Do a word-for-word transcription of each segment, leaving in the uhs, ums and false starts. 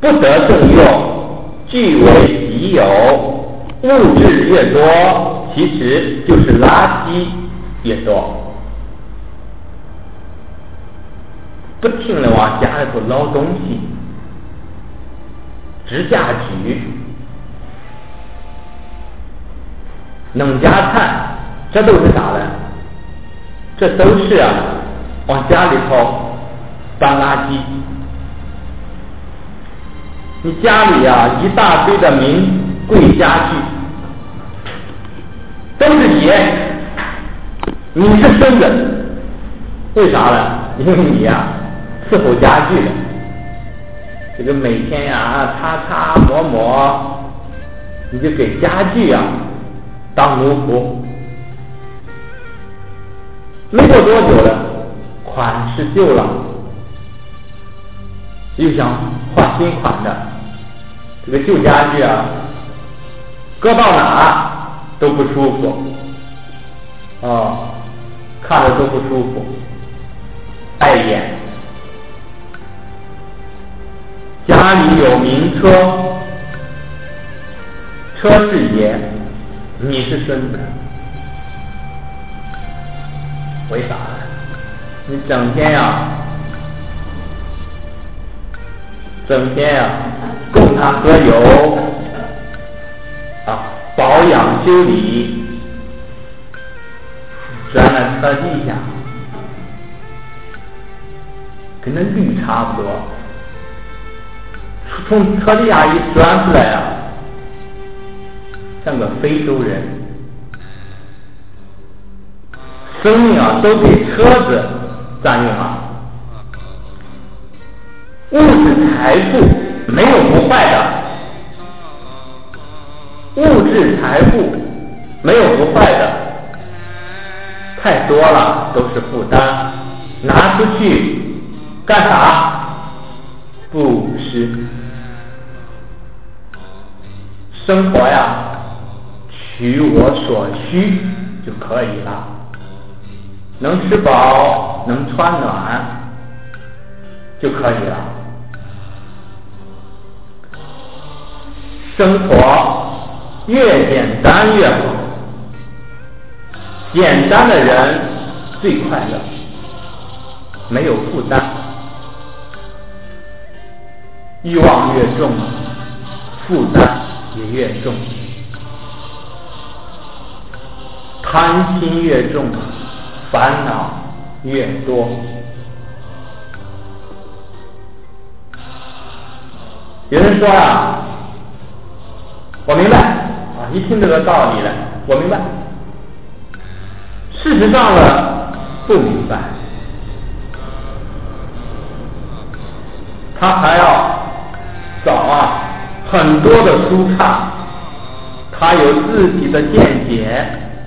不得正用，据为己有。物质越多，其实就是垃圾越多。不停的往家里头捞东西，支家具、弄家产，这都是啥呢？这都是啊，往家里头搬垃圾。你家里啊一大堆的名贵家具，都是你，你是生的，为啥呢？因为你呀、啊、伺候家具的，这个每天呀、啊、擦擦抹抹，你就给家具啊当奴仆。没过多久了，款式旧了，又想换新款的，这个旧家具啊搁到哪都不舒服，哦，看着都不舒服，碍眼。家里有名车，车是爷，你是孙子，为啥呢？你整天呀、啊，整天呀、啊，供他喝油啊，保养修理，钻了车地下，跟那驴差不多，从车底下一钻出来啊，像个非洲人。生命啊都被车子占用了。物质财富没有不坏的，物质财富没有不坏的，太多了都是负担，拿出去干啥？布施。生活呀，取我所需就可以了，能吃饱，能穿暖就可以了。生活越简单越好，简单的人最快乐，没有负担。欲望越重，负担也越重，贪心越重，烦恼越多。有人说啊，我明白啊，一听这个道理了，我明白。事实上呢，不明白，他还要找啊很多的书看，他有自己的见解。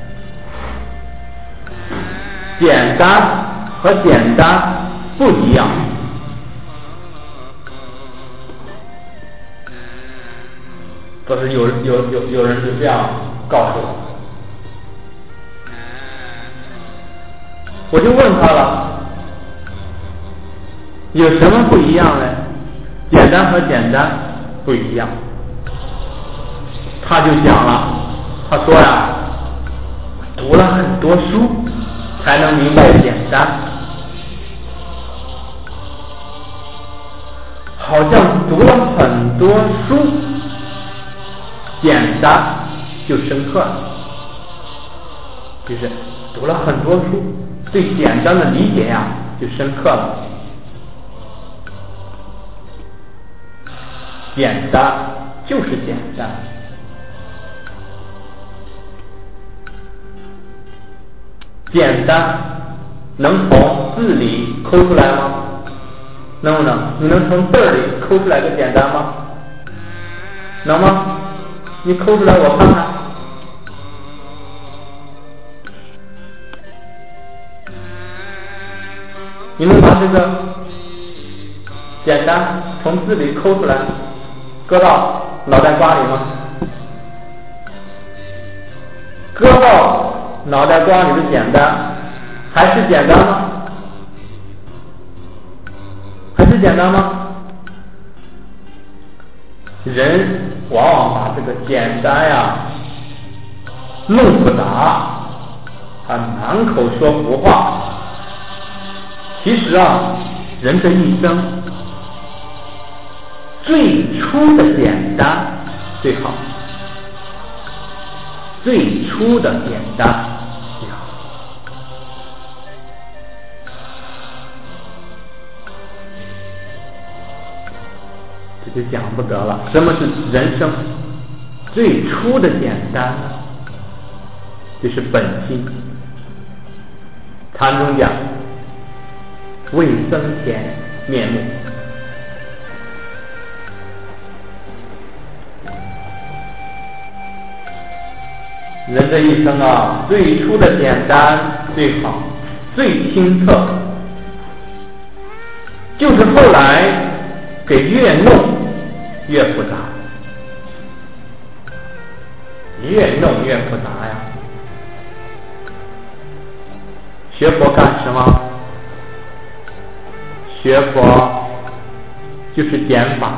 简单和简单不一样。这是有有有有人就这样告诉我，我就问他了，有什么不一样呢？简单和简单不一样。他就讲了，他说呀，读了很多书才能明白简单，好像读了很多书，简单就深刻了，就是读了很多书，对简单的理解呀就深刻了。简单就是简单，简单能从字里抠出来吗？能不能？你能从字里抠出来个简单吗？能吗？你抠出来我看看。你能把这个简单从字里抠出来，搁到脑袋瓜里吗？搁到脑袋瓜里的简单还是简单吗？还是简单吗？ 人往往把这个简单呀弄复杂，啊满口说胡话。其实啊，人这一生最初的简单最好，最初的简单最好。这就讲不得了。什么是人生最初的简单呢？就是本心。禅中讲未生前面目。人这一生啊，最初的简单最好，最清澈，就是后来给越弄越复杂，越弄越复杂呀。学佛干什么？学佛就是减法，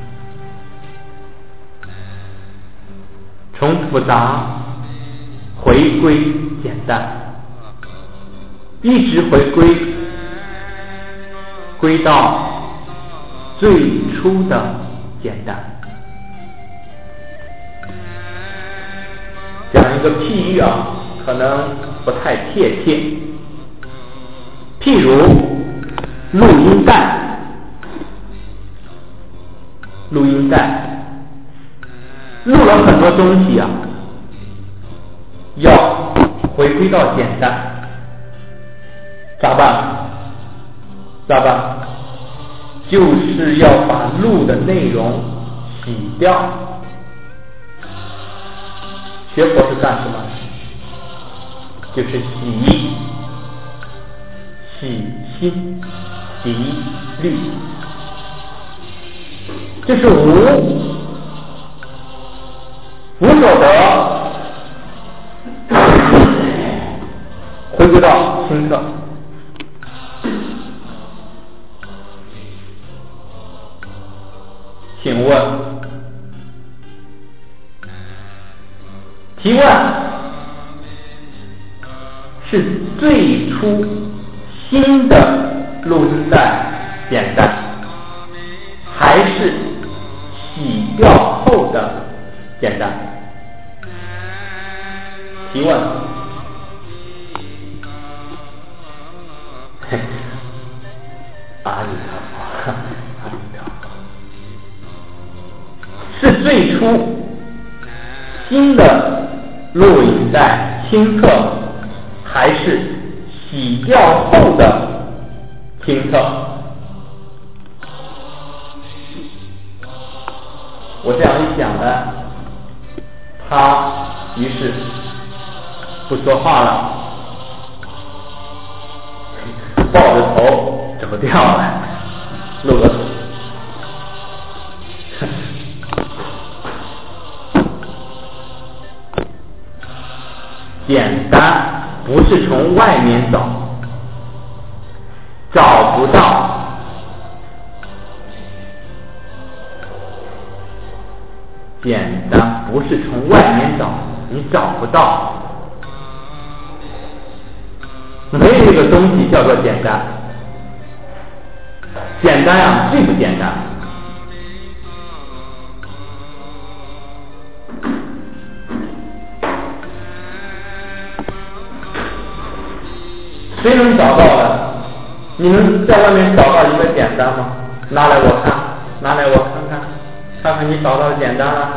从复杂回归简单，一直回归归到最初的简单。讲一个譬喻啊，可能不太贴切。譬如录音带，录音带录了很多东西啊，要回归到简单，咋办？咋办？就是要把录的内容洗掉。学佛是干什么？就是洗洗心洗虑，这是无无所得，回归到清澈。请问，提问是最初新的录音带简单，还是洗掉后的简单？提问。阿弥陀佛，阿弥陀佛。是最初新的录音带清澈，还是洗掉后的清澈？我这样一想呢，他于是不说话了，抱着头走掉了，露个头。简单不是从外面找，找不到。简单不是从外面找，你找不到。没有一个东西叫做简单。简单啊，最不简单。谁能找到的？你能在外面找到一个简单吗？拿来我看，拿来我看看，看看你找到简单了。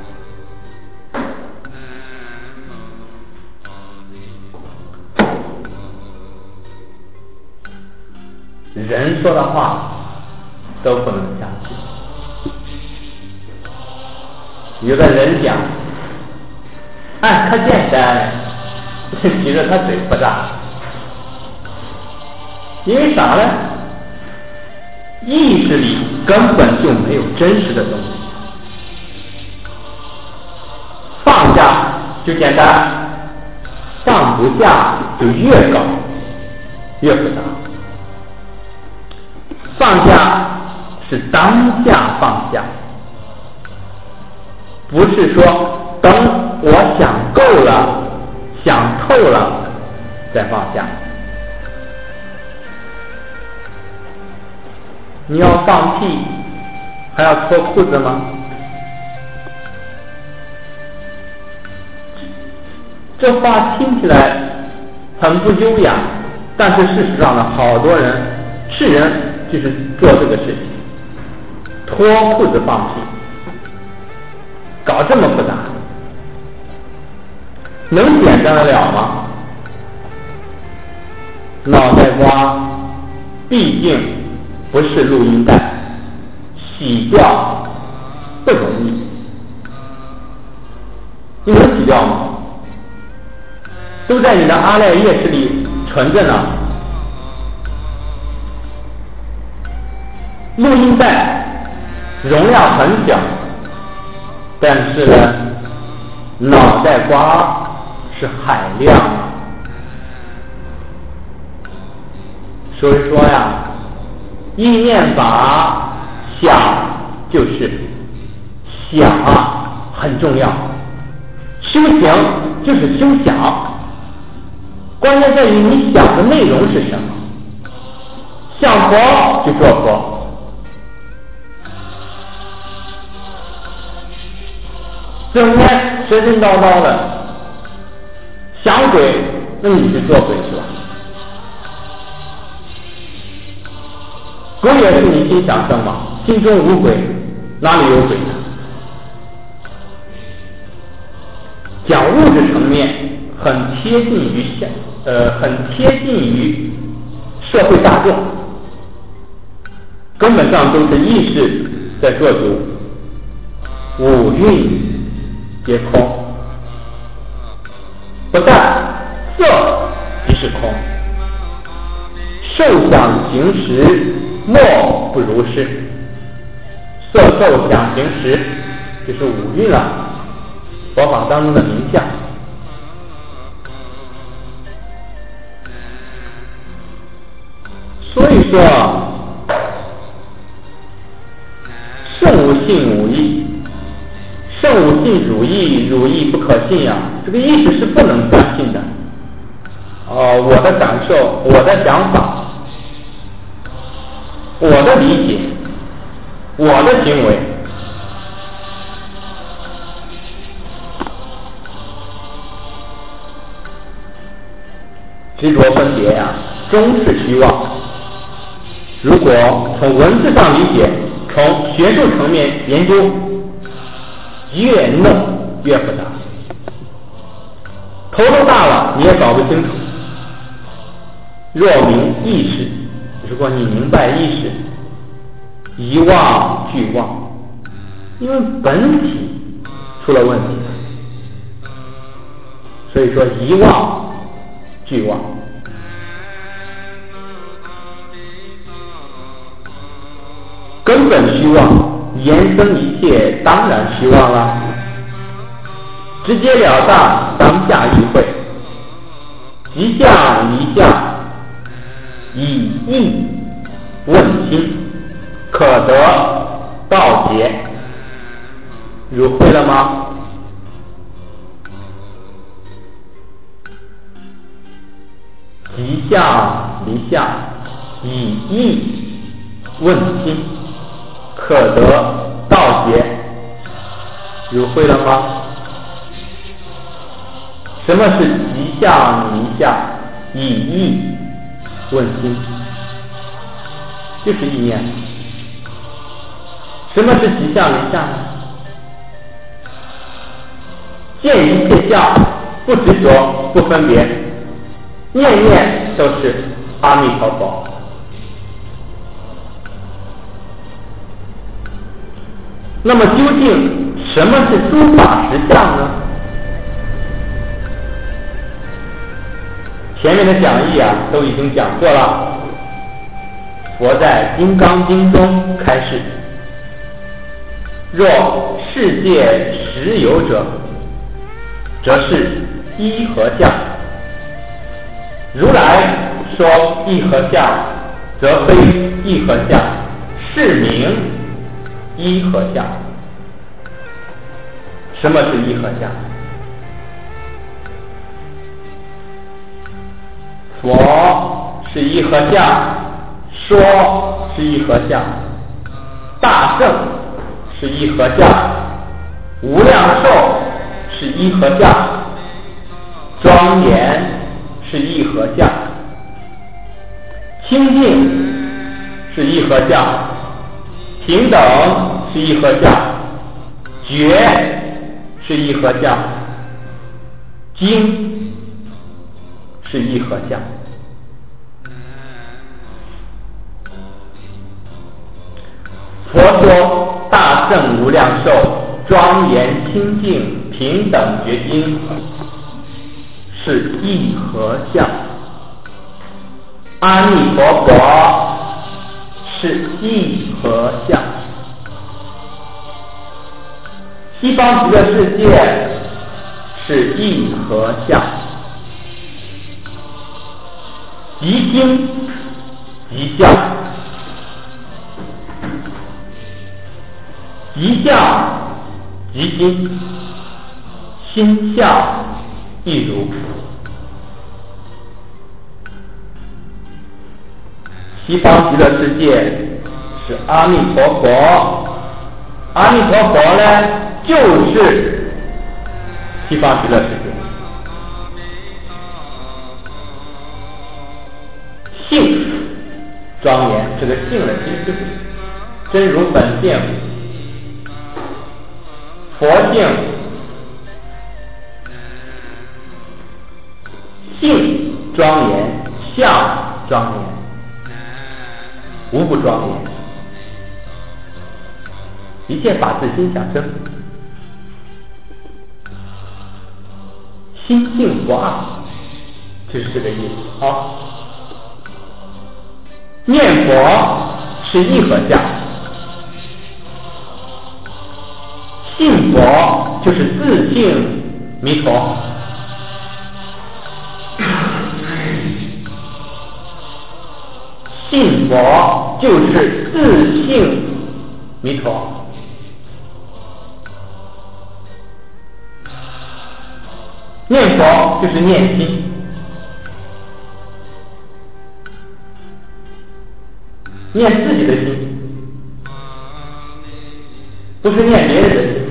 人说的话都不能相信。有的人讲，哎，可简单，其实他嘴不大。因为啥呢？意识里根本就没有真实的东西。放下就简单，放不下就越搞越复杂。放下是当下放下， 不是说等我想够了、想透了再放下。你要放屁还要脱裤子吗？这话听起来很不优雅，但是事实上呢，好多人是人就是做这个事情，脱裤子放屁，搞这么复杂，能简单得了吗？脑袋瓜毕竟不是录音带，洗掉不容易，你能洗掉吗？都在你的阿赖耶识里存着呢。录音带容量很小，但是呢，脑袋瓜是海量。所以说呀，意念法想就是想啊，很重要。修行就是修想。关键在于你想的内容是什么，想佛就做佛，整天神神叨叨的想鬼，那你去做鬼去吧。鬼也是你心想生嘛，心中无鬼，哪里有鬼呢？讲物质层面很贴近于现。呃，很贴近于社会大众，根本上都是意识在做主，五蕴皆空，不但色即是空，受想行识莫不如是，色受想行识就是五蕴了，佛法当中的名相。所以说，圣无信无义，圣无信汝义，汝义不可信呀。这个意思是不能相信的。哦，我的感受，我的想法，我的理解，我的行为，执着分别呀，终是虚妄。如果从文字上理解，从学术层面研究，越弄越复杂，头都大了你也搞不清楚。若明意识，如果你明白意识，一妄俱妄，因为本体出了问题，所以说一妄俱妄。根本虚妄，延伸一切当然虚妄了。直截了当，当下意会，即相离相，以意问心，可得道解。汝会了吗？即相离相，以意问心，可得道解。汝会了吗？什么是即相离相，以意问心？就是意念。什么是即相离相呢？见一切相，不执着，不分别，念念都是阿弥陀佛。那么究竟什么是诸法实相呢？前面的讲义啊都已经讲过了。佛在《金刚经》中开示：若世界实有者，则是一合相。如来说一合相，则非一合相，是名一合相。 什么是一合相？佛是一合相，说是一合相，大圣是一合相，无量寿是一合相，庄严是一合相，清净是一合相，平等是一合相，觉是一合相，经是一合相。佛说大圣无量寿庄严清净平等觉经是一合相，阿弥陀佛是一合相，西方极乐世界是一合相，即经即相，即相即经，心相亦如。西方极乐世界是阿弥陀佛，阿弥陀佛呢就是西方极乐世界。性庄严，这个性呢其实就是真如本性，佛性，性庄严，相庄严，无不庄严，一切法自心想生，心性不二，就是这个意思啊。念佛是一合相，信佛就是自性弥陀，信佛就是自性弥陀，念佛就是念心，念自己的心，不是念别人的心。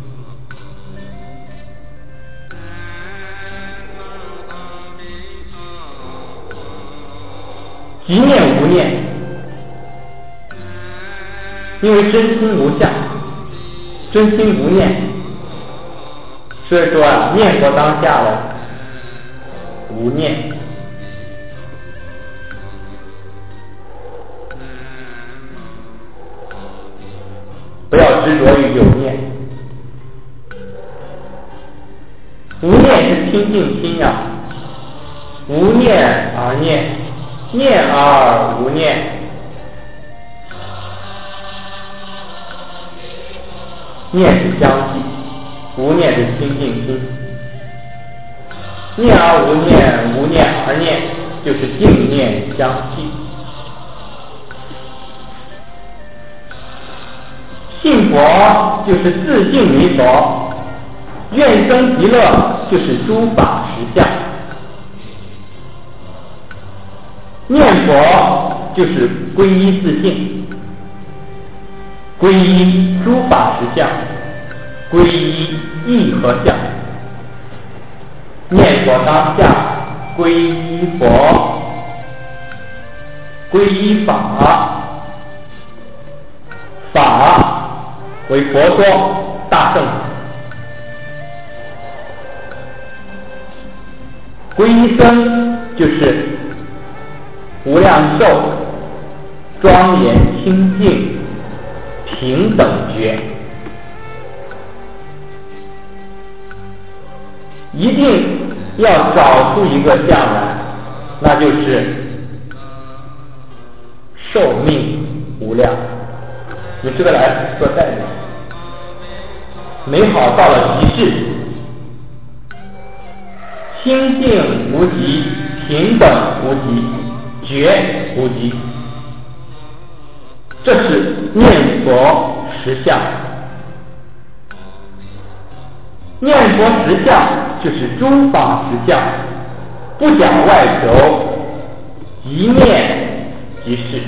即念无念，因为真心无相，真心无念，所以说啊，念佛当下了无念。不要执着于有念，无念是清净心呀、啊，无念而念，念而无念，念是相继，无念是清净心，念而无念，无念而念，就是净念相继。信佛就是自性弥陀，愿生极乐就是诸法实相，念佛就是皈依自性，皈依诸法实相，皈依义合相。念佛当下皈依佛，皈依法，法为佛说大圣，皈依僧就是无量寿庄严清净平等觉，一定要找出一个相来，那就是寿命无量。你这个来做代表，美好到了极致，清净无极，平等无极，觉无极，这是念佛实相。 念佛实相就是诸法实相，不讲外求，一念即是。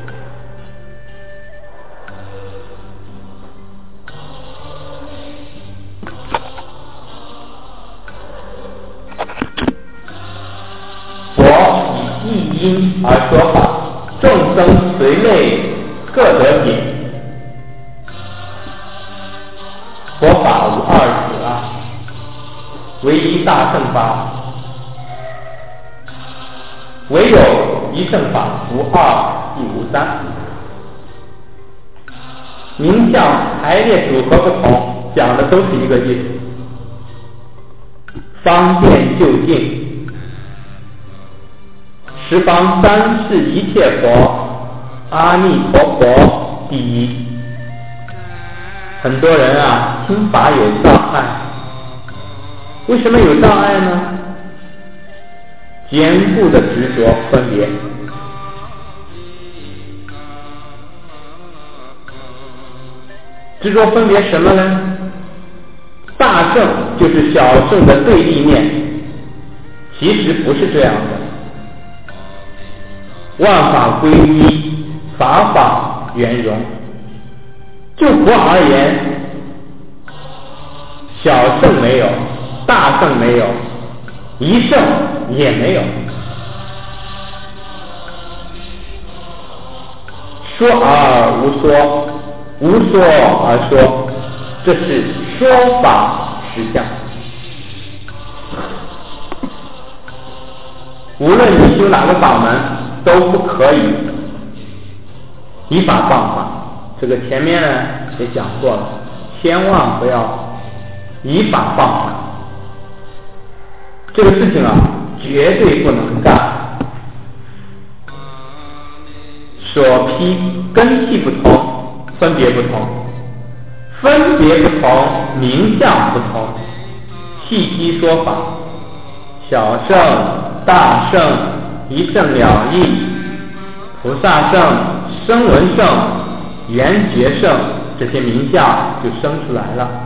佛以一因而说法，众生随类各得品。佛法无二者啊，唯一大乘法，唯有一乘法，无二亦无三。名相排列组合不同，讲的都是一个意思，方便就近，十方三世一切佛，阿弥陀佛第一。很多人啊，听法有障碍，为什么有障碍呢？坚固的执着分别。执着分别什么呢？大乘就是小乘的对立面，其实不是这样的。万法归一，法法圆融。就佛而言，小乘没有，大乘没有，一乘也没有。说而无说，无说而说，这是说法实相。无论你修哪个法门，都不可以以法放法。这个前面呢也讲过了，千万不要以法放法，这个事情啊绝对不能干。所披根器不同，分别不同，分别不同，名相不同，契机说法，小乘、大乘、一乘了义、菩萨乘、声闻乘、缘觉乘，这些名相就生出来了。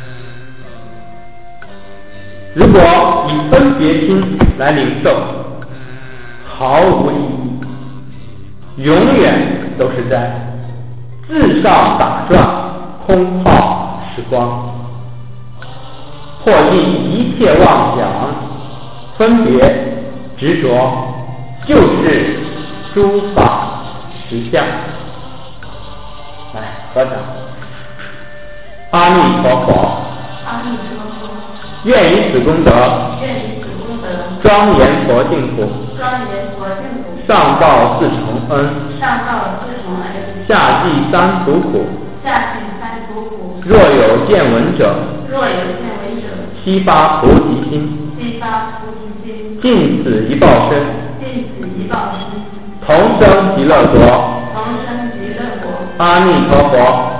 如果以分别心来领受，毫无意义，永远都是在自上打转，空耗时光，破尽一切妄想，分别执着，就是诸法实相。来，合掌。阿弥陀佛， 阿弥陀佛， 愿以此功德， 愿以此功德， 庄严佛净土， 庄严佛净土， 上报四重恩， 上报四重恩， 下济三途苦， 下济三途苦。 若有见闻者， 若有见闻者， 悉发菩提心， 悉发菩提心， 尽此一报身， 尽此一报身， 同生极乐国。 同生极乐国。 阿弥陀佛。